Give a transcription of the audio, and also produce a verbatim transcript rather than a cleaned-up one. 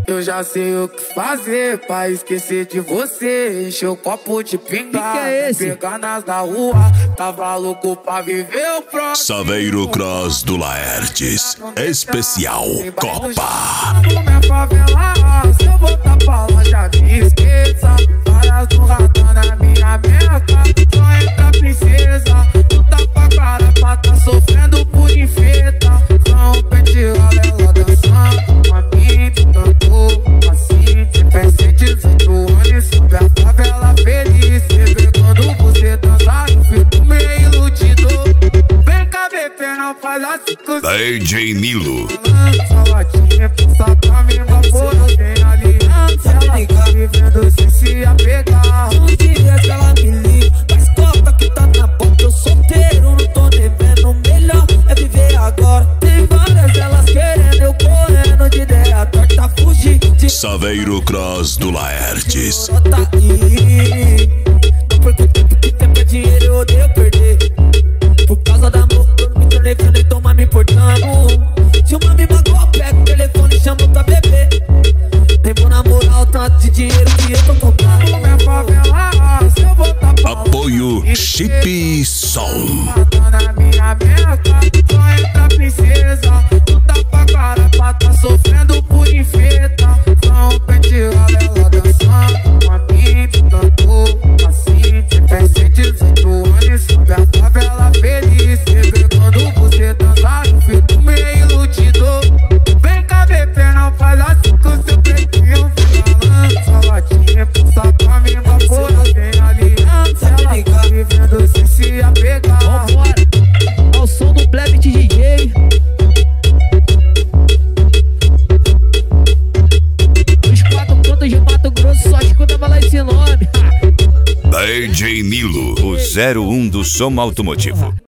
Eu já sei o que fazer pra esquecer de você. Encher o copo de pinga, que é esse? pegar nas da rua. Tava louco pra viver o próximo. Saveiro Cross do Laertes, especial Copa. Minha favela, se eu voltar pra lá já me esqueça. Várias do radar na minha meta. Só entra princesa. Tu tá pra cara pra tá sofrendo por infeta. Só um penteado ela dançando. Uma mim de tanto assim. Te pensei dezoito anos sobre a favela feliz. Você vê quando você dançar, eu fico meio iludido. Vem cá, bebê, não faz assim com D J Nilo. Saladinha, passa pra mim, vapor, tem aliança. Ela tá vivendo sem se apegar. Um dia que ela me liga, mas copa que tá na boca. Eu solteiro, não tô devendo. O melhor é viver agora. Tem várias elas querendo, eu correndo de ideia torta, fugir de Saveiro Cross do Laertes. tá aí. Não perco tempo, que tempo é dinheiro, eu odeio perder. Por causa da amor, eu não me tornei frio, nem toma me importando. Se uma me magoa, pega o telefone e chamo pra beber. Tempo na moral, tanto de dinheiro que eu tô comprando. Minha favela, se eu voltar pra lá, Apoio Chip Som. tá na minha meta. Só entra princesa. Tu tá pra cara pra tá sofrendo por infeta. Só um penteado ela dançando. Uma mim de tanto assim. Te pensei dezoito anos sobre a favela feliz. Você vê quando você dançar, eu fico meio iludido. Vem cá, bebê, não faz assim com seu pretinho. Falando, saladinha, passa pra mim, vapor, tem aliança. Ela tá vivendo sem se apegar. Vambora, ao som do Bleb de D J. Os quatro cantos de Mato Grosso só escutava lá esse nome. D J Nilo, o zero um do som automotivo.